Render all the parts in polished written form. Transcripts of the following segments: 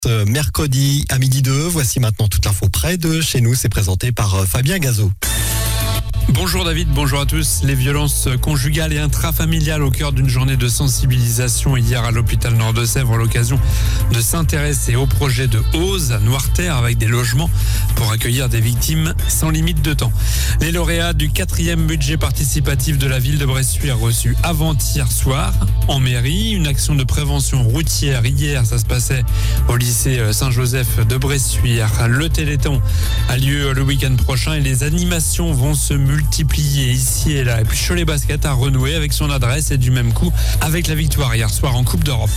Mercredi à 12h02, voici maintenant toute l'info près de chez nous, c'est présenté par Fabien Gazot. Bonjour David, bonjour à tous. Les violences conjugales et intrafamiliales au cœur d'une journée de sensibilisation hier à l'hôpital Nord de Sèvres à l'occasion de s'intéresser au projet de Ose à Noirterre avec des logements pour accueillir des victimes sans limite de temps. Les lauréats du 4e budget participatif de la ville de Bressuire reçus avant-hier soir en mairie. Une action de prévention routière hier, ça se passait au lycée Saint-Joseph de Bressuire. Le Téléthon a lieu le week-end prochain et les animations vont se multiplié ici et là. Et puis Cholet Basket a renoué avec son adresse et du même coup avec la victoire hier soir en Coupe d'Europe.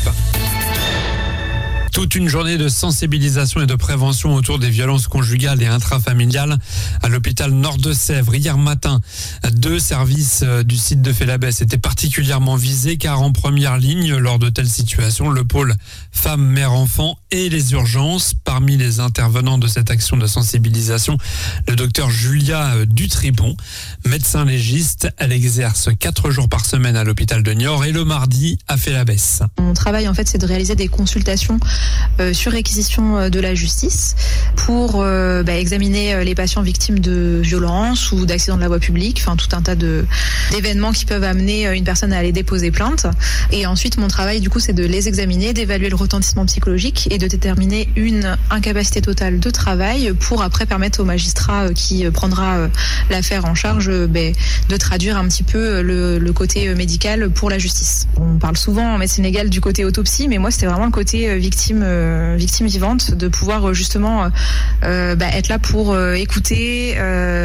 Toute une journée de sensibilisation et de prévention autour des violences conjugales et intrafamiliales à l'hôpital Nord de Sèvres. Hier matin, 2 services du site de Félabès étaient particulièrement visés car en première ligne, lors de telles situations, le pôle femmes, mères, enfants et les urgences. Parmi les intervenants de cette action de sensibilisation, le docteur Julia Dutribon, médecin légiste. Elle exerce 4 jours par semaine à l'hôpital de Niort et le mardi à Félabès. Mon travail, en fait, c'est de réaliser des consultations sur réquisition de la justice pour examiner les patients victimes de violences ou d'accidents de la voie publique, enfin tout un tas d'événements qui peuvent amener une personne à aller déposer plainte. Et ensuite, mon travail, du coup, c'est de les examiner, d'évaluer le retentissement psychologique et de déterminer une incapacité totale de travail pour après permettre au magistrat qui prendra l'affaire en charge de traduire un petit peu le côté médical pour la justice. On parle souvent en médecine légale du côté autopsie, mais moi, c'était vraiment le côté victime vivante, de pouvoir justement être là pour écouter,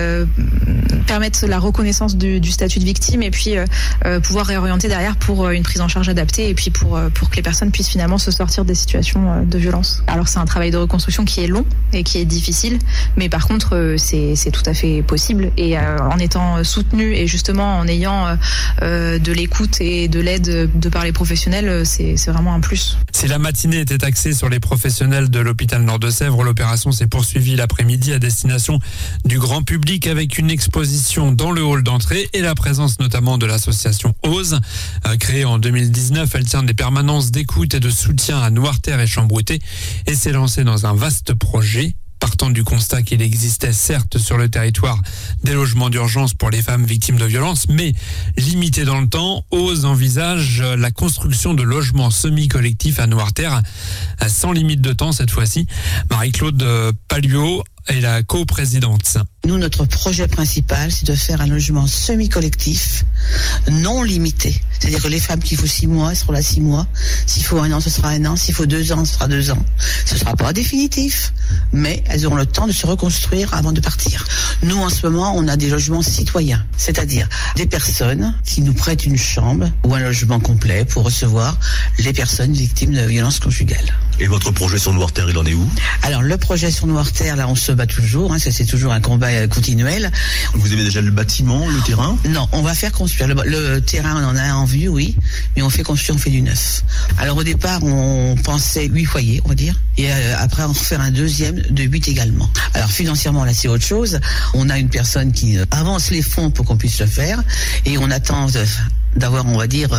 permettre la reconnaissance du statut de victime et puis pouvoir réorienter derrière pour une prise en charge adaptée et puis pour que les personnes puissent finalement se sortir des situations de violence. Alors c'est un travail de reconstruction qui est long et qui est difficile, mais par contre c'est tout à fait possible et en étant soutenu et justement en ayant de l'écoute et de l'aide de par les professionnels, c'est vraiment un plus. Si la matinée était axée sur les professionnels de l'hôpital Nord de Sèvres, l'opération s'est poursuivie l'après-midi à destination du grand public avec une exposition dans le hall d'entrée et la présence notamment de l'association Ose. Créée en 2019, elle tient des permanences d'écoute et de soutien à Noirterre et Chambrouté et s'est lancée dans un vaste projet. Partant du constat qu'il existait certes sur le territoire des logements d'urgence pour les femmes victimes de violences, mais limité dans le temps, Ose envisage la construction de logements semi-collectifs à Noirterre, sans limite de temps cette fois-ci. Marie-Claude Palluot est la coprésidente. Nous, notre projet principal, c'est de faire un logement semi-collectif, non limité. C'est-à-dire que les femmes qu'il faut 6 mois, elles seront là 6 mois. S'il faut 1 an, ce sera 1 an. S'il faut 2 ans, ce sera 2 ans. Ce sera pas définitif, mais elles auront le temps de se reconstruire avant de partir. Nous, en ce moment, on a des logements citoyens. C'est-à-dire des personnes qui nous prêtent une chambre ou un logement complet pour recevoir les personnes victimes de violences conjugales. Et votre projet sur Noirterre, il en est où? Alors, le projet sur Noirterre, là, on se bat toujours. C'est toujours un combat continuel. Vous avez déjà le bâtiment, le terrain? Non, on va faire construire. Le terrain, on en a un en vue, oui. Mais on fait construire, on fait du neuf. Alors, au départ, on pensait 8 foyers, on va dire. Et après, on refait un deuxième de 8 également. Alors, financièrement, là, c'est autre chose. On a une personne qui avance les fonds pour qu'on puisse le faire. Et on attend d'avoir, on va dire,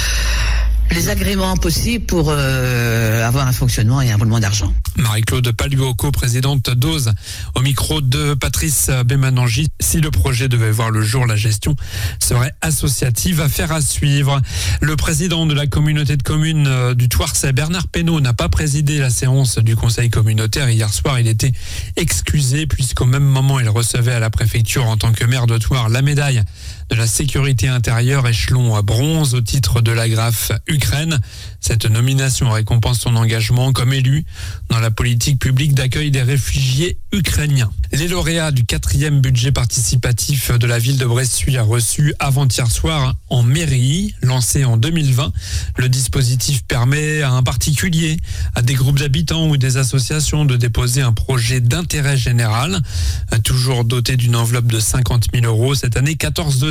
les agréments possibles pour avoir un fonctionnement et un roulement d'argent. Marie-Claude Palluot, présidente d'Ose, au micro de Patrice Bémanangi. Si le projet devait voir le jour, la gestion serait associative. Affaire à suivre. Le président de la communauté de communes du Thouarcet, Bernard Pénaud, n'a pas présidé la séance du conseil communautaire. Hier soir, il était excusé puisqu'au même moment, il recevait à la préfecture en tant que maire de Thouars la médaille de la sécurité intérieure échelon bronze au titre de l'agrafe Ukraine. Cette nomination récompense son engagement comme élu dans la politique publique d'accueil des réfugiés ukrainiens. Les lauréats du 4e budget participatif de la ville de Bressuire reçus avant-hier soir en mairie, lancé en 2020. Le dispositif permet à un particulier, à des groupes d'habitants ou des associations de déposer un projet d'intérêt général, toujours doté d'une enveloppe de 50 000 €. Cette année, 14 dossiers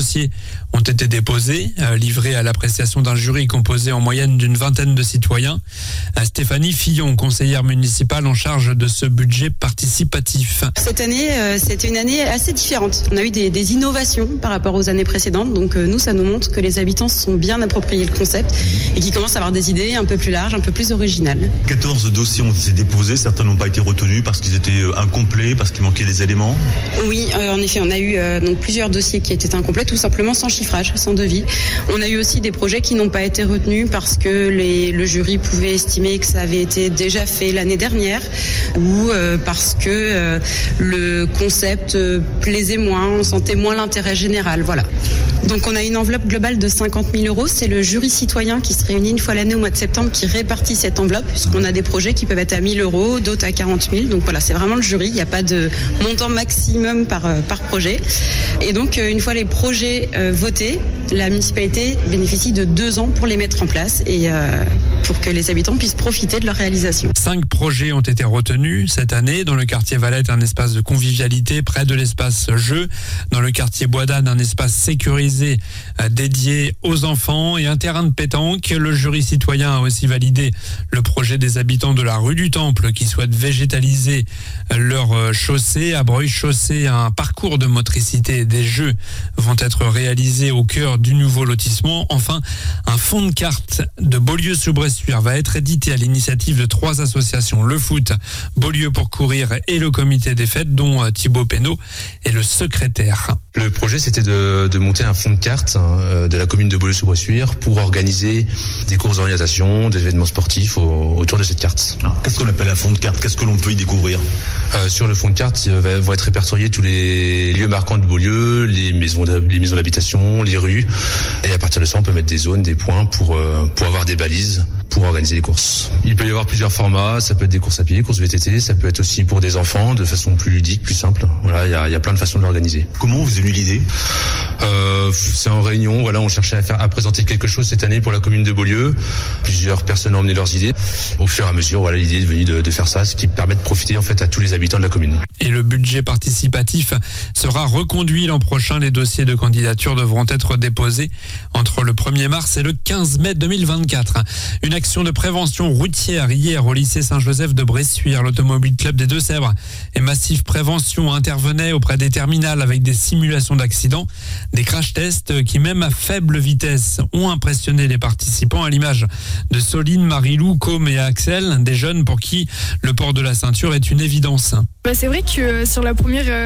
dossiers ont été déposés, livrés à l'appréciation d'un jury composé en moyenne d'une vingtaine de citoyens. Stéphanie Fillon, conseillère municipale en charge de ce budget participatif. Cette année, c'était une année assez différente. On a eu des innovations par rapport aux années précédentes. Donc nous, ça nous montre que les habitants se sont bien appropriés le concept et qu'ils commencent à avoir des idées un peu plus larges, un peu plus originales. 14 dossiers ont été déposés, certains n'ont pas été retenus parce qu'ils étaient incomplets, parce qu'il manquait des éléments. Oui, en effet, on a eu donc plusieurs dossiers qui étaient incomplets, tout simplement sans chiffrage, sans devis. On a eu aussi des projets qui n'ont pas été retenus parce que le jury pouvait estimer que ça avait été déjà fait l'année dernière ou parce que le concept plaisait moins, on sentait moins l'intérêt général. Voilà. Donc on a une enveloppe globale de 50 000 €. C'est le jury citoyen qui se réunit une fois l'année au mois de septembre qui répartit cette enveloppe, puisqu'on a des projets qui peuvent être à 1 000 €, d'autres à 40 000. Donc voilà, c'est vraiment le jury. Il n'y a pas de montant maximum par projet. Et donc une fois les projets votés, la municipalité bénéficie de 2 ans pour les mettre en place et pour que les habitants puissent profiter de leur réalisation. 5 projets ont été retenus cette année. Dans le quartier Valette, un espace de convivialité près de l'espace jeu. Dans le quartier Bois d'Anne, un espace sécurisé dédié aux enfants et un terrain de pétanque. Le jury citoyen a aussi validé le projet des habitants de la rue du Temple qui souhaitent végétaliser leur chaussée. À Breuil-Chaussée, un parcours de motricité et des jeux vont être réalisés au cœur du nouveau lotissement. Enfin, un fond de cartes de Beaulieu-sous-Bressuire va être édité à l'initiative de 3 associations, le foot, Beaulieu pour courir et le comité des fêtes, dont Thibaut Pénaud est le secrétaire. Le projet, c'était de monter un fond de cartes de la commune de Beaulieu-sous-Bressuire pour organiser des courses d'orientation, des événements sportifs autour de cette carte. Alors, qu'est-ce qu'on appelle un fond de carte? Qu'est-ce que l'on peut y découvrir? Sur le fond de carte, vont être répertoriés tous les lieux marquants de Beaulieu, les maisons d'habitation, les rues. Et à partir de ça, on peut mettre des zones, des points pour avoir des balises pour organiser les courses. Il peut y avoir plusieurs formats. Ça peut être des courses à pied, courses VTT. Ça peut être aussi pour des enfants de façon plus ludique, plus simple. Voilà, il y a plein de façons de l'organiser. Comment vous avez eu l'idée? C'est en réunion. Voilà, on cherchait à présenter quelque chose cette année pour la commune de Beaulieu. Plusieurs personnes ont emmené leurs idées. Au fur et à mesure, voilà, l'idée est venue de faire ça, ce qui permet de profiter en fait à tous les habitants de la commune. Et le budget participatif sera reconduit l'an prochain. Les dossiers de candidature devront être déposés entre le 1er mars et le 15 mai 2024. Une action de prévention routière hier au lycée Saint-Joseph de Bressuire. L'Automobile Club des Deux-Sèvres et Massif Prévention intervenaient auprès des terminales avec des simulations d'accidents, des crash tests qui, même à faible vitesse, ont impressionné les participants, à l'image de Soline, Marilou, Com et Axel, des jeunes pour qui le port de la ceinture est une évidence. C'est vrai que sur la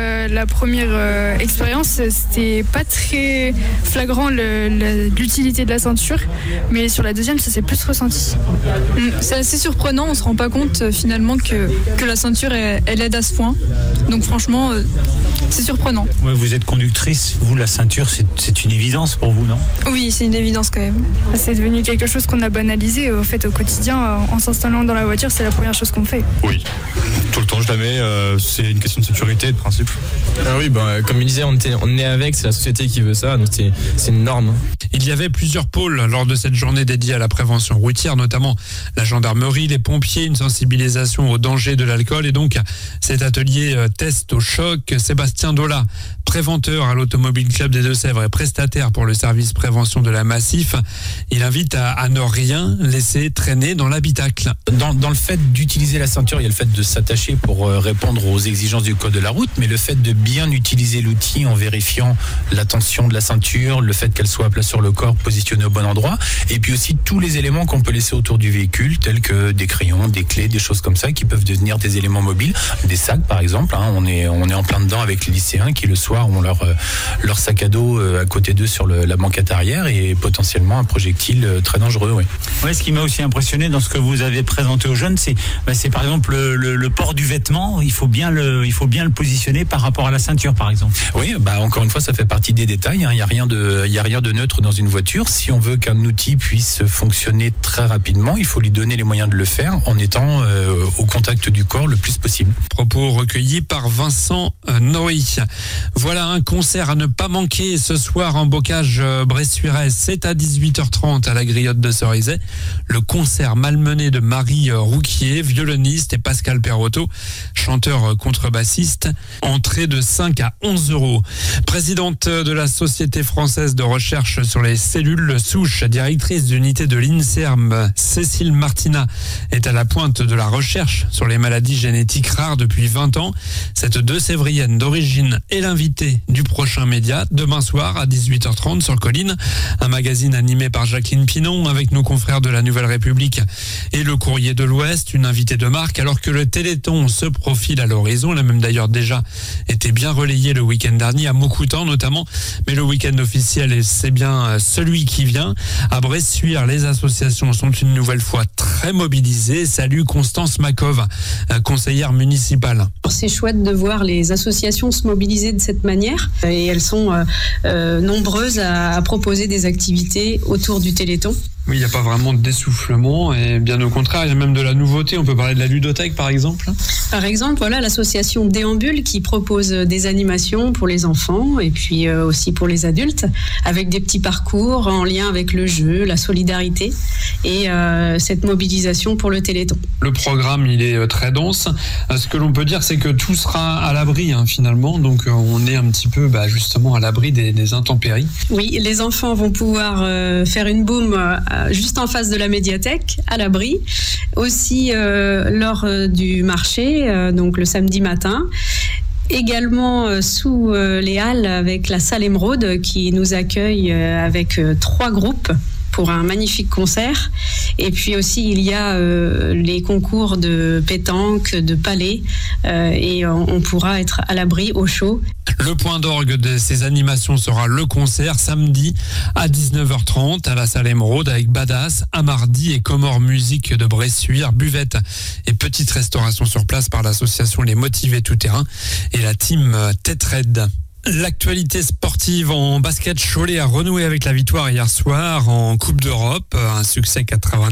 première expérience, c'était pas très flagrant l'utilité de la ceinture, mais sur la deuxième, ça s'est plus ressenti. C'est assez surprenant, on se rend pas compte finalement que la ceinture elle aide à ce point. Donc franchement, c'est surprenant. Ouais, vous êtes conductrice, vous la ceinture c'est une évidence pour vous, non? Oui, c'est une évidence quand même. C'est devenu quelque chose qu'on a banalisé au fait au quotidien. En s'installant dans la voiture, c'est la première chose qu'on fait. Oui, tout le temps je la mets. C'est une question de sécurité, de principe. Ah oui, comme il disait, on est avec, c'est la société qui veut ça, donc c'est une norme. Il y avait plusieurs pôles lors de cette journée dédiée à la prévention routière, notamment la gendarmerie, les pompiers, une sensibilisation au danger de l'alcool et donc cet atelier test au choc. Sébastien Dola, préventeur à l'Automobile Club des Deux-Sèvres et prestataire pour le service prévention de la Massif, il invite à ne rien laisser traîner dans l'habitacle. Dans le fait d'utiliser la ceinture, il y a le fait de s'attacher pour répondre aux exigences du code de la route, mais le fait de bien utiliser l'outil en vérifiant la tension de la ceinture, le fait qu'elle soit à plat sur le corps, positionnée au bon endroit, et puis aussi tous les éléments qu'on peut laisser autour du véhicule, tels que des crayons, des clés, des choses comme ça, qui peuvent devenir des éléments mobiles, des sacs par exemple. On est en plein dedans avec les lycéens qui le soir ont leur sac à dos à côté d'eux sur la banquette arrière et potentiellement un projectile très dangereux. Oui. Ouais, ce qui m'a aussi impressionné dans ce que vous avez présenté aux jeunes, c'est par exemple le port du vêtement. Il faut bien le positionner par rapport à la ceinture, par exemple. Oui, encore une fois, ça fait partie des détails. Il y a rien de neutre dans une voiture. Si on veut qu'un outil puisse fonctionner très rapidement, il faut lui donner les moyens de le faire en étant au contact du corps le plus possible. Propos recueillis par Vincent Noy. Voilà. Voilà un concert à ne pas manquer ce soir en Bocage Bressuire. C'est à 18h30 à la Griotte de Cerizay. Le concert malmené de Marie Rouquier, violoniste, et Pascal Perotto, chanteur contrebassiste. Entrée de 5 à 11 €. Présidente de la Société française de recherche sur les cellules souches, directrice d'unité de l'INSERM, Cécile Martina est à la pointe de la recherche sur les maladies génétiques rares depuis 20 ans. Cette 2-sévrienne d'origine est l'invitée du prochain média demain soir à 18h30 sur Colline. Un magazine animé par Jacqueline Pinon avec nos confrères de la Nouvelle République et le Courrier de l'Ouest, une invitée de marque, alors que le Téléthon se profile à l'horizon. Il a même d'ailleurs déjà été bien relayé le week-end dernier à Maucoutan notamment, mais le week-end officiel, c'est bien celui qui vient. À Bressuire, les associations sont une nouvelle fois très mobilisées. Salut Constance Makov, conseillère municipale. C'est chouette de voir les associations se mobiliser de cette manière et elles sont nombreuses à proposer des activités autour du Téléthon. Oui, il n'y a pas vraiment d'essoufflement et bien au contraire, il y a même de la nouveauté. On peut parler de la ludothèque par exemple. Par exemple, voilà l'association Déambule qui propose des animations pour les enfants et puis aussi pour les adultes avec des petits parcours en lien avec le jeu, la solidarité et cette mobilisation pour le Téléthon. Le programme, il est très dense. Ce que l'on peut dire, c'est que tout sera à l'abri finalement. Donc on est un petit peu justement à l'abri des intempéries. Oui, les enfants vont pouvoir faire une boum juste en face de la médiathèque, à l'abri. Aussi lors du marché, donc le samedi matin. Également sous les halles avec la salle Émeraude qui nous accueille avec 3 groupes pour un magnifique concert. Et puis aussi, il y a les concours de pétanque, de palais, et on pourra être à l'abri, au chaud. Le point d'orgue de ces animations sera le concert samedi à 19h30 à la salle Émeraude avec Badass, Amardi et Comore Musique de Bressuire, buvette et petite restauration sur place par l'association Les Motivés Tout Terrain et la team Tête Red. L'actualité sportive en basket, Cholet a renoué avec la victoire hier soir en Coupe d'Europe. Un succès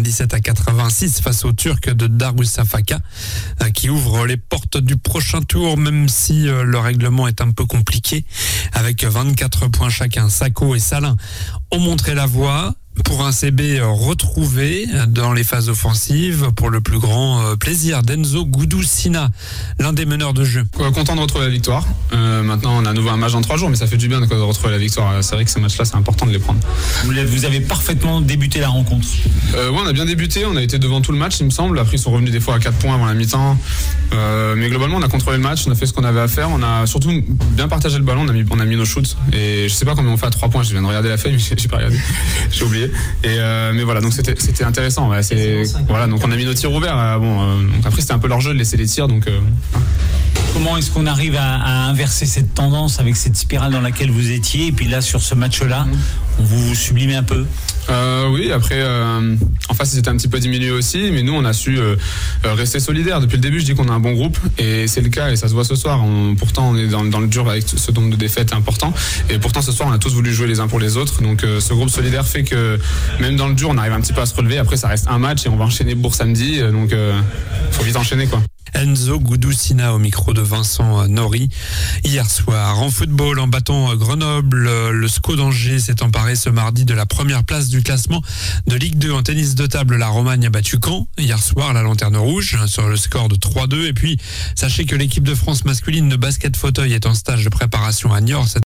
97-86 face aux Turcs de Darüşşafaka qui ouvre les portes du prochain tour, même si le règlement est un peu compliqué. Avec 24 points chacun, Sacco et Salin ont montré la voie pour un CB retrouvé dans les phases offensives pour le plus grand plaisir d'Enzo Gudusina, l'un des meneurs de jeu. Content de retrouver la victoire. Maintenant, on a à nouveau un match en 3 jours, mais ça fait du bien de retrouver la victoire. C'est vrai que ces matchs-là, c'est important de les prendre. Vous avez parfaitement débuté la rencontre. Oui, on a bien débuté. On a été devant tout le match, il me semble. Après, ils sont revenus des fois à 4 points avant la mi-temps. Mais globalement, on a contrôlé le match. On a fait ce qu'on avait à faire. On a surtout bien partagé le ballon. On a mis nos shoots. Et je sais pas combien on fait à 3 points. Je viens de regarder la feuille, mais j'ai pas regardé. J'ai oublié. Mais voilà, donc c'était intéressant. Ouais, voilà, donc on a mis nos tirs ouverts. Donc après, c'était un peu leur jeu de laisser les tirs. Donc comment est-ce qu'on arrive à inverser cette tendance avec cette spirale dans laquelle vous étiez, et puis là sur ce match-là, on vous sublimez un peu? Oui, après en face ils étaient un petit peu diminués aussi, mais nous on a su rester solidaires. Depuis le début je dis qu'on a un bon groupe et c'est le cas et ça se voit ce soir. Pourtant on est dans le dur avec ce nombre de défaites important et pourtant ce soir on a tous voulu jouer les uns pour les autres. Donc ce groupe solidaire fait que même dans le dur on arrive un petit peu à se relever. Après ça reste un match et on va enchaîner Bourg samedi, donc faut vite enchaîner quoi. Enzo Gudusina au micro de Vincent Nori hier soir. En football, en battant Grenoble, le SCO d'Angers s'est emparé ce mardi de la première place du classement de Ligue 2. En tennis de table, la Romagne a battu Caen hier soir, la Lanterne Rouge, sur le score de 3-2. Et puis, sachez que l'équipe de France masculine de basket fauteuil est en stage de préparation à Niort.